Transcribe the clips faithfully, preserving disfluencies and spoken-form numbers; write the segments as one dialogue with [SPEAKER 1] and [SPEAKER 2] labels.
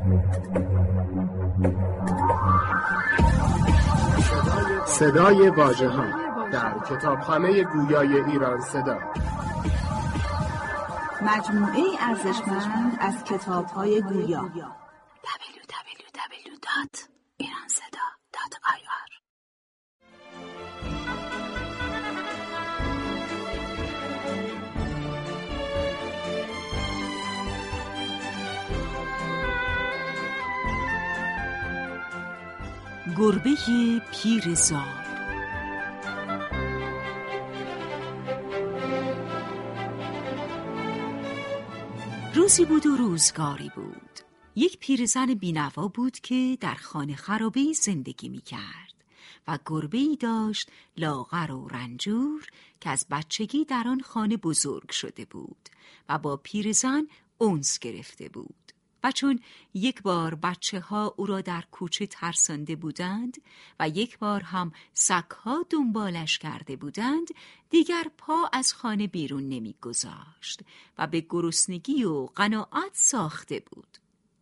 [SPEAKER 1] صدای واژه‌ها در کتابخانه گویای ایران صدا،
[SPEAKER 2] مجموعه ارزشمند از کتاب‌های گویا.
[SPEAKER 3] دبلیو دبلیو دبلیو دات ایران صدا دات آی آر.
[SPEAKER 4] گربه پیرزال. روزی بود و روزگاری بود. یک پیرزن بینوا بود که در خانه خرابه‌ای زندگی می کرد و گربه‌ای داشت لاغر و رنجور که از بچگی در آن خانه بزرگ شده بود و با پیرزن انس گرفته بود. و چون یک بار بچه ها او را در کوچه ترسانده بودند و یک بار هم سگ‌ها دنبالش کرده بودند، دیگر پا از خانه بیرون نمی گذاشت و به گرسنگی و قناعت ساخته بود.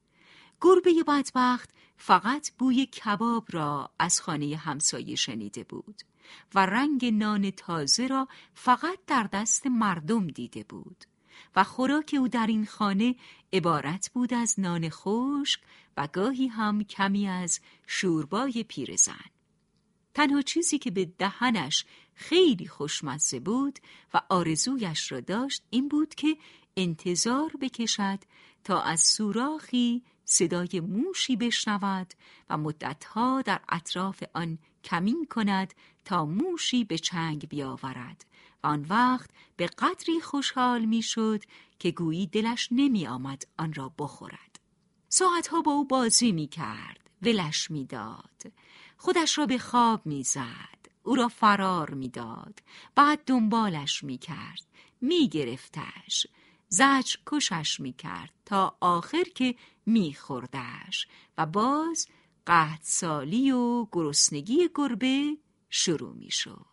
[SPEAKER 4] گربه بدبخت فقط بوی کباب را از خانه همسایه شنیده بود و رنگ نان تازه را فقط در دست مردم دیده بود و خوراک او در این خانه عبارت بود از نان خشک و گاهی هم کمی از شوربای پیرزن. تنها چیزی که به دهنش خیلی خوشمزه بود و آرزویش را داشت این بود که انتظار بکشد تا از سوراخی صدای موشی بشنود و مدتها در اطراف آن کمین کند تا موشی به چنگ بیاورد و آن وقت به قدری خوشحال می شد که گویی دلش نمی آمد آن را بخورد. ساعتها با او بازی می کرد، ولش می داد، خودش را به خواب می زد، او را فرار می داد، بعد دنبالش می کرد، می گرفتش، زجر کشش می کرد تا آخر که می خوردش و باز قحطسالی و گرسنگی گربه شروع می شد.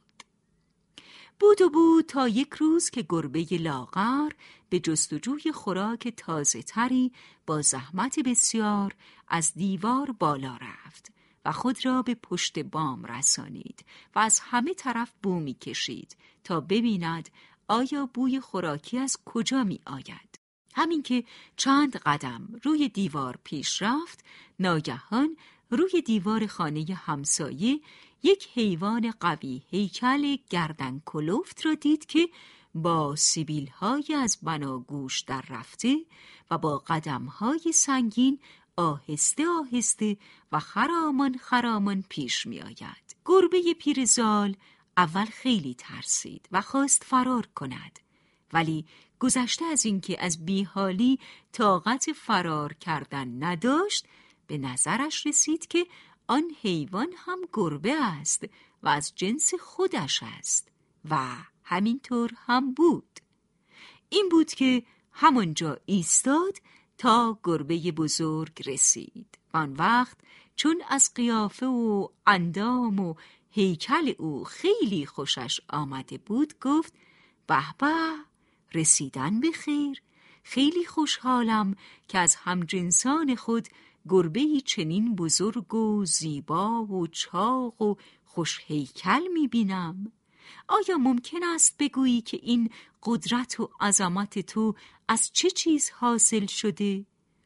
[SPEAKER 4] بود و بود تا یک روز که گربه لاغر به جستجوی خوراک تازه تری با زحمت بسیار از دیوار بالا رفت و خود را به پشت بام رسانید و از همه طرف بو می کشید تا ببیند آیا بوی خوراکی از کجا می آید. همین که چند قدم روی دیوار پیش رفت، ناگهان روی دیوار خانه همسایه یک حیوان قوی هیکل گردن کلفت را دید که با سیبیل‌های از بناگوش در رفته و با قدم‌های سنگین آهسته آهسته و خرامان خرامان پیش می آید. گربه پیرزال اول خیلی ترسید و خواست فرار کند، ولی گذشته از اینکه از بیحالی طاقت فرار کردن نداشت، به نظرش رسید که آن حیوان هم گربه است و از جنس خودش است و همینطور هم بود. این بود که همانجا ایستاد تا گربه بزرگ رسید. آن وقت چون از قیافه و اندام و هیکل او خیلی خوشش آمده بود، گفت به به، رسیدن به خیر، خیلی خوشحالم که از همجنسان خود گربه‌ای چنین بزرگ و زیبا و چاق و خوش هیکل می‌بینم. آیا ممکن است بگویی که این قدرت و عظمت تو از چه چیز حاصل شده؟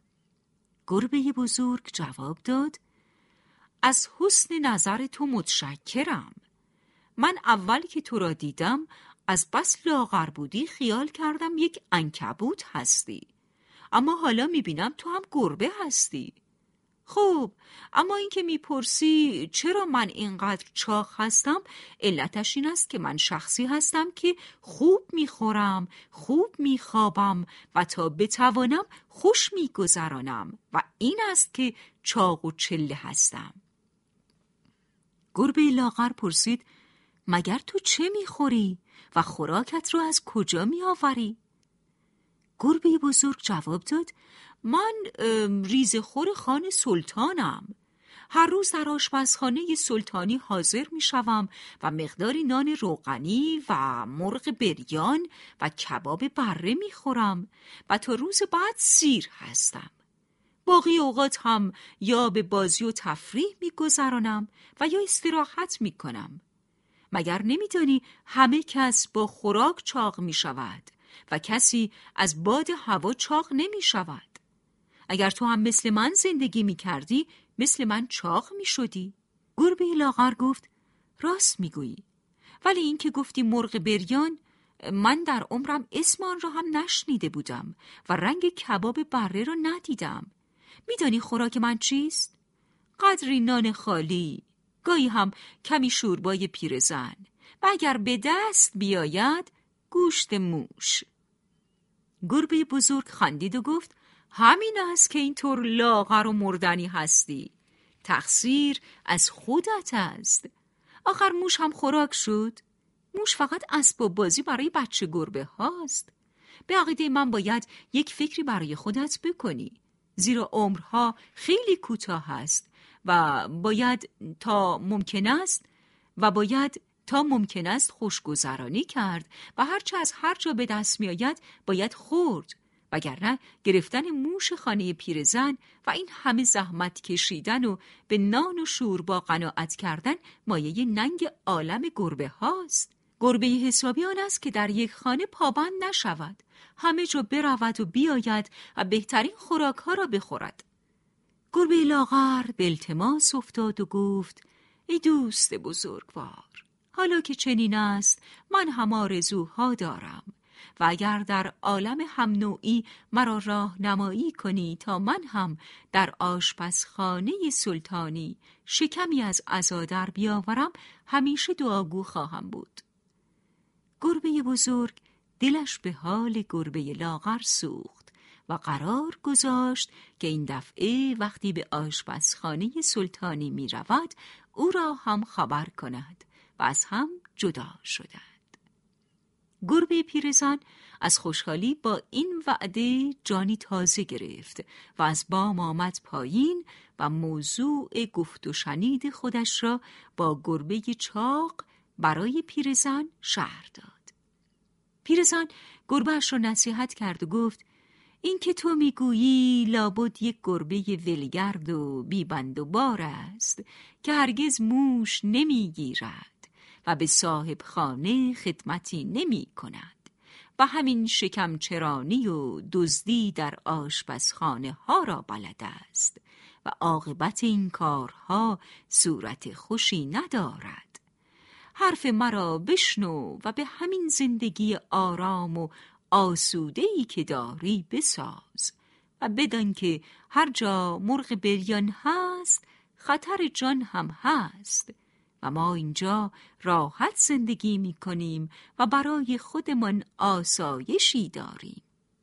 [SPEAKER 4] گربه بزرگ جواب داد: از حسن نظر تو متشکرم. من اول که تو را دیدم از بس لاغر بودی خیال کردم یک عنکبوت هستی، اما حالا می‌بینم تو هم گربه هستی. خب، اما این که میپرسی چرا من اینقدر چاق هستم، علتش این است که من شخصی هستم که خوب میخورم، خوب میخوابم و تا بتوانم خوش میگذرانم و این است که چاق و چله هستم. گربه لاغر پرسید: مگر تو چه میخوری و خوراکت رو از کجا میآوری؟ گربه بزرگ جواب داد: من ریزخور خان سلطانم. هر روز در آشپزخانه سلطانی حاضر می شوم و مقداری نان روغنی و مرغ بریان و کباب بره می خورم و تا روز بعد سیر هستم. باقی اوقات هم یا به بازی و تفریح می‌گذرانم و یا استراحت می‌کنم. مگر نمی‌دانی همه کس با خوراک چاق می‌شود و کسی از باد هوا چاق نمی‌شود؟ اگر تو هم مثل من زندگی می‌کردی، مثل من چاق می‌شدی. گربه لاغر گفت: راست می‌گویی، ولی این که گفتی مرغ بریان، من در عمرم اسم آن را هم نشنیده بودم و رنگ کباب بره را ندیدم. می‌دانی خوراک من چیست؟ قدری نان خالی، گاهی هم کمی شوربای پیرزن و اگر به دست بیاید گوشت موش. گربه بزرگ خندید و گفت: همین است که اینطور لاغر و مردنی هستی. تقصیر از خودت است. آخر موش هم خوراک شد. موش فقط اسباب بازی برای بچه گربه هاست. به عقیده من باید یک فکری برای خودت بکنی، زیرا عمرها خیلی کوتاه است و باید تا ممکن است و باید تا ممکن است خوشگذرانی کرد و هرچه از هر جا به دست می آید باید خورد، وگرنه گرفتن موش خانه پیرزن و این همه زحمت کشیدن و به نان و شوربا قناعت کردن مایه ننگ عالم گربه هاست. گربه حسابی آن است که در یک خانه پابند نشود، همه جا برود و بیاید و بهترین خوراک ها را بخورد. گربه لاغر به التماس افتاد و گفت: ای دوست بزرگوار، حالا که چنین است من هم آرزوها دارم و اگر در عالم هم نوعی مرا راهنمایی کنی تا من هم در آشپزخانه سلطانی شکمی از عزا در بیاورم، همیشه دعاگو خواهم بود. گربه بزرگ دلش به حال گربه لاغر سوخت و قرار گذاشت که این دفعه وقتی به آشپزخانه سلطانی می رود او را هم خبر کند و از هم جدا شدند. گربه پیرزن از خوشحالی با این وعده جانی تازه گرفت و از بام آمد پایین و موضوع گفت و شنید خودش را با گربه چاق برای پیرزن شرح داد. پیرزن گربه‌اش را نصیحت کرد و گفت: این که تو میگویی لابد یک گربه ولگرد و بیبند و بار است که هرگز موش نمیگیرد و به صاحب خانه خدمتی نمی کند و همین شکمچرانی و دزدی در آشپزخانه ها را بلد است و عاقبت این کارها صورت خوشی ندارد. حرف مرا بشنو و به همین زندگی آرام و آسوده‌ای که داری بساز و بدان که هر جا مرغ بریان هست خطر جان هم هست و ما اینجا راحت زندگی می کنیم و برای خودمان آسایشی داریم.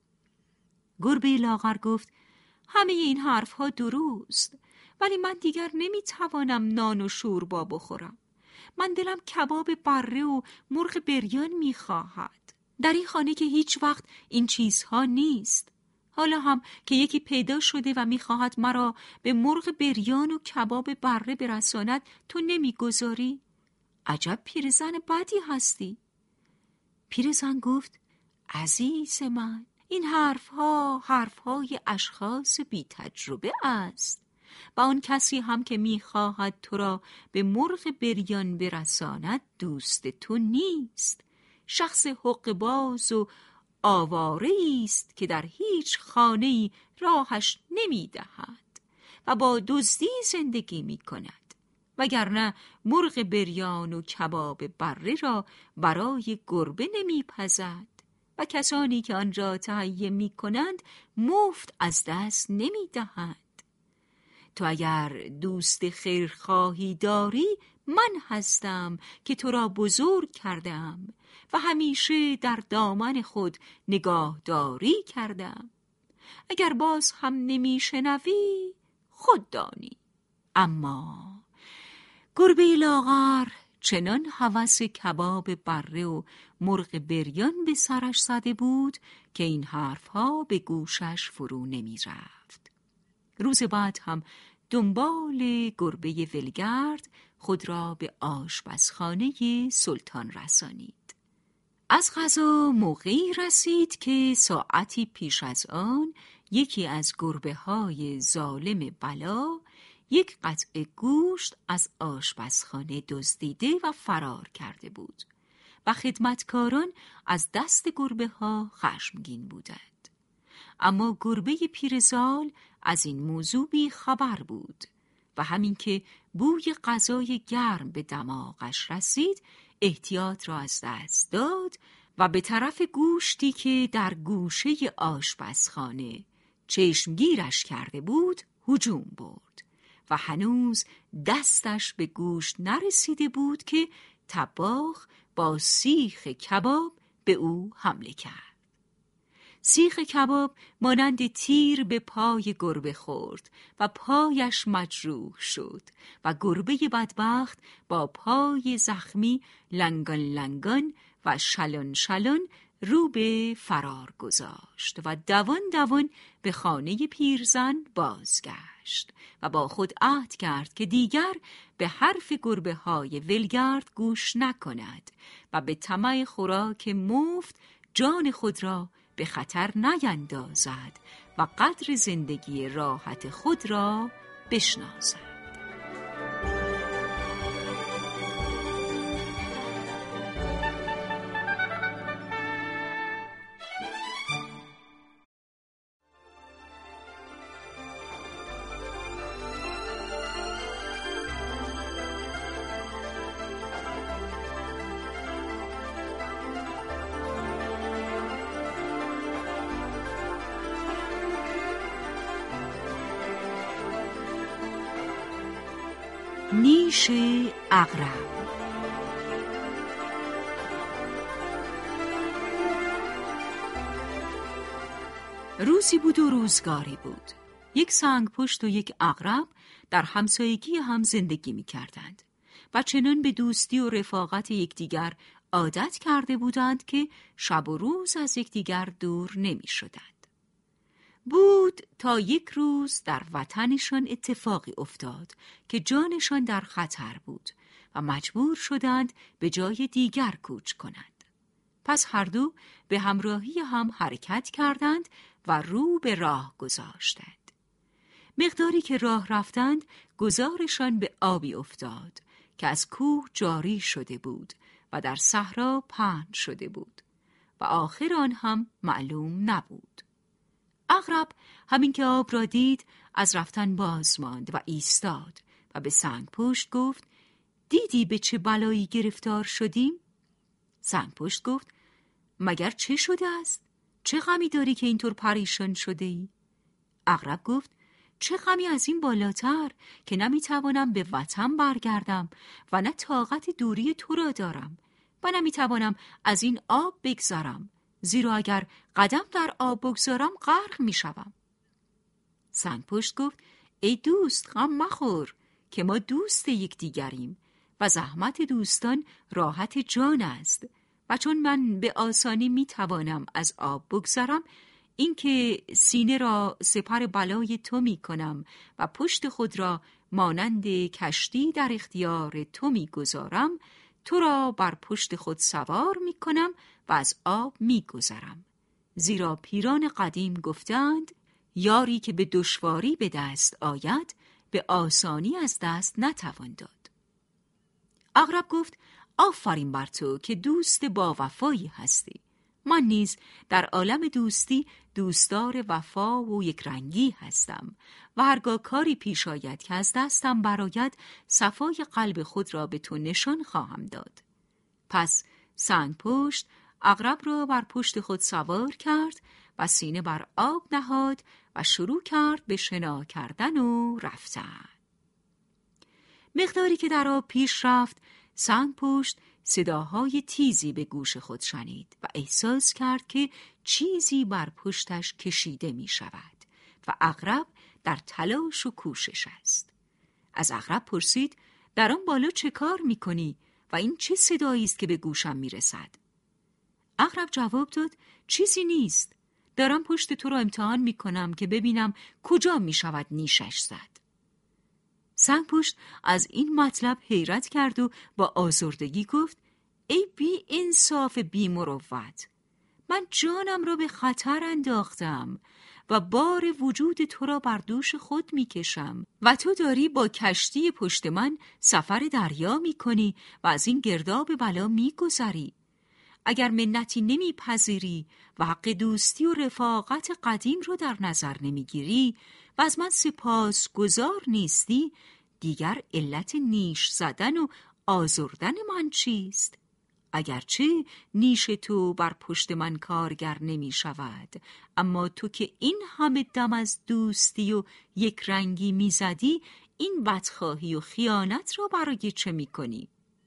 [SPEAKER 4] گربه لاغر گفت: همه این حرفها درست، ولی من دیگر نمی توانم نان و شوربا بخورم. من دلم کباب بره و مرغ بریان می خواهد. در این خانه که هیچ وقت این چیزها نیست. حالا هم که یکی پیدا شده و می خواهد مرا به مرغ بریان و کباب بره برساند تو نمی گذاری؟ عجب پیرزن بدی هستی. پیرزن گفت: عزیز من، این حرفها حرفهای اشخاص بی تجربه است و آن کسی هم که می‌خواهد تو را به مرغ بریان برساند دوست تو نیست. شخص حقه‌باز و آواره‌ای است که در هیچ خانه‌ای راهش نمی‌دهد و با دزدی زندگی می‌کند، وگرنه مرغ بریان و کباب بره را برای گربه نمی‌پزد و کسانی که آن را تهیه می‌کنند مفت از دست نمی‌دهند. تو اگر دوست خیرخواهی داری، من هستم که تو را بزرگ کردم و همیشه در دامن خود نگاهداری کردم. اگر باز هم نمیشنوی خود دانی. اما گربه لاغر چنان هوس کباب بره و مرغ بریان به سرش زده بود که این حرفها به گوشش فرو نمی رفت. روز بعد هم دنبال گربه ولگرد خود را به آشپزخانه سلطان رسانید. از قضا موقعی رسید که ساعتی پیش از آن یکی از گربه های ظالم بلا یک قطعه گوشت از آشپزخانه دزدیده و فرار کرده بود و خدمتکاران از دست گربه ها خشمگین بودند. اما گربه پیرزال از این موضوع بی خبر بود و همین که بوی غذای گرم به دماغش رسید احتیاط را از دست داد و به طرف گوشتی که در گوشه آشپزخانه چشمگیرش کرده بود هجوم برد و هنوز دستش به گوشت نرسیده بود که طباخ با سیخ کباب به او حمله کرد. سیخ کباب مانند تیر به پای گربه خورد و پایش مجروح شد و گربه بدبخت با پای زخمی لنگان لنگان و شلون شلون رو به فرار گذاشت و دوان دوان به خانه پیرزن بازگشت و با خود عهد کرد که دیگر به حرف گربه های ولگرد گوش نکند و به طمع خوراک مفت جان خود را به خطر نیندازد و قدر زندگی راحت خود را بشناسد. نیش عقرب. روزی بود و روزگاری بود. یک سنگ پشت و یک عقرب در همسایگی هم زندگی می کردند و چنان به دوستی و رفاقت یکدیگر عادت کرده بودند که شب و روز از یکدیگر دور نمی شدند. بود تا یک روز در وطنشان اتفاقی افتاد که جانشان در خطر بود و مجبور شدند به جای دیگر کوچ کنند. پس هر دو به همراهی هم حرکت کردند و رو به راه گذاشتند. مقداری که راه رفتند گذارشان به آبی افتاد که از کوه جاری شده بود و در صحرا پهن شده بود و آخر آن هم معلوم نبود. عقرب همین که آب را دید از رفتن باز ماند و ایستاد و به سنگ پشت گفت دیدی به چه بلایی گرفتار شدیم؟ سنگ پشت گفت مگر چه شده است؟ چه غمی داری که اینطور پریشان شده ای؟ عقرب گفت چه غمی از این بالاتر که نمیتوانم به وطن برگردم و نه طاقت دوری تو را دارم و نمیتوانم از این آب بگذرم، زیرا اگر قدم در آب بگذارم غرق میشوم. سنگ پشت گفت ای دوست غم مخور که ما دوست یکدیگریم و زحمت دوستان راحت جان است و چون من به آسانی میتوانم از آب بگذرم، اینکه سینه را سپر بلای تو میکنم و پشت خود را مانند کشتی در اختیار تو میگذارم، تو را بر پشت خود سوار میکنم و از آب میگذرم. زیرا پیران قدیم گفتند یاری که به دشواری به دست آید به آسانی از دست نتوان داد. عقرب گفت آفرین بر تو که دوست با وفایی هستی. من نیز در عالم دوستی دوستدار وفا و یک رنگی هستم و هرگاه کاری پیش آید که از دستم برآید صفای قلب خود را به تو نشان خواهم داد. پس سنگ پشت عقرب را بر پشت خود سوار کرد و سینه بر آب نهاد و شروع کرد به شنا کردن و رفتن. مقداری که در آب پیش رفت، سنگ پشت صداهای تیزی به گوش خود شنید و احساس کرد که چیزی بر پشتش کشیده می شود و عقرب در تلاش و کوشش است. از عقرب پرسید در آن بالا چه کار می کنی و این چه صدایی است که به گوشم می رسد؟ عقرب جواب داد چیزی نیست، دارم پشت تو را امتحان می کنم که ببینم کجا می شود نیشش زد. سنگ پشت از این مطلب حیرت کرد و با آزردگی گفت ای بی انصاف بی مروت، من جانم را به خطر انداختم و بار وجود تو را بر دوش خود می کشم و تو داری با کشتی پشت من سفر دریا می کنی و از این گرداب بلا می گذری. اگر منتی نمی پذیری و حق دوستی و رفاقت قدیم رو در نظر نمی گیری و از من سپاس گزار نیستی، دیگر علت نیش زدن و آزردن من چیست؟ اگرچه نیش تو بر پشت من کارگر نمی شود، اما تو که این همه دم از دوستی و یک رنگی می زدی، این بدخواهی و خیانت را برای چه می کنی؟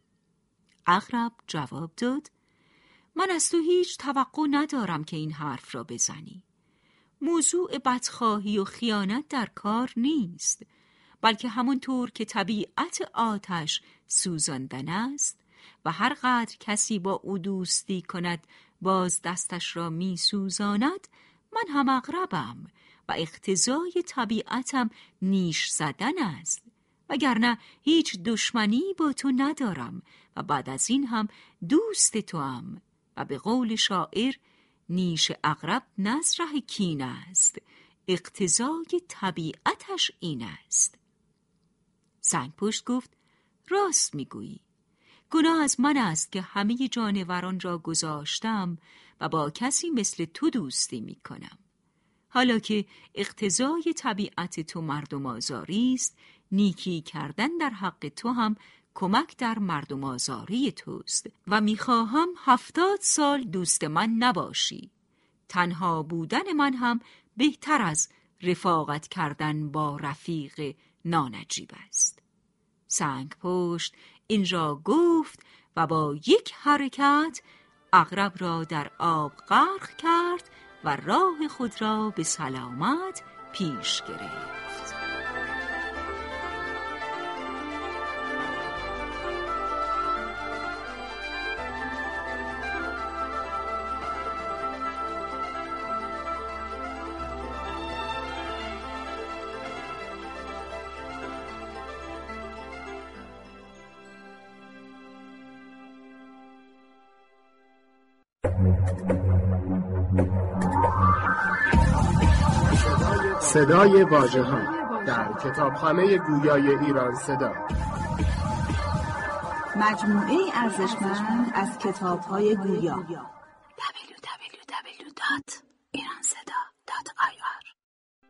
[SPEAKER 4] عقرب جواب داد: من از تو هیچ توقع ندارم که این حرف را بزنی. موضوع بدخواهی و خیانت در کار نیست، بلکه همونطور که طبیعت آتش سوزاندن است و هر قدر کسی با او دوستی کند باز دستش را می سوزاند، من هم عقربم و اقتضای طبیعتم نیش زدن است، وگرنه هیچ دشمنی با تو ندارم و بعد از این هم دوست تو ام و به قول شاعر نیش عقرب نزرع کین است، اقتضای طبیعتش این است. سنگپشت گفت: راست میگویی. گناه از من است که همه جانوران را گذاشتم و با کسی مثل تو دوستی میکنم. حالا که اقتضای طبیعت تو مردم آزاری است، نیکی کردن در حق تو هم کمک در مردم آزاری توست و میخواهم هفتاد سال دوست من نباشی. تنها بودن من هم بهتر از رفاقت کردن با رفیق نانجیب است. سنگپشت این را گفت و با یک حرکت عقرب را در آب غرق کرد و راه خود را به سلامت پیش گرفت.
[SPEAKER 1] صدای واژه‌ها در کتابخانه گویای ایران صدا،
[SPEAKER 2] مجموعه ارزشمند از کتاب‌های گویا.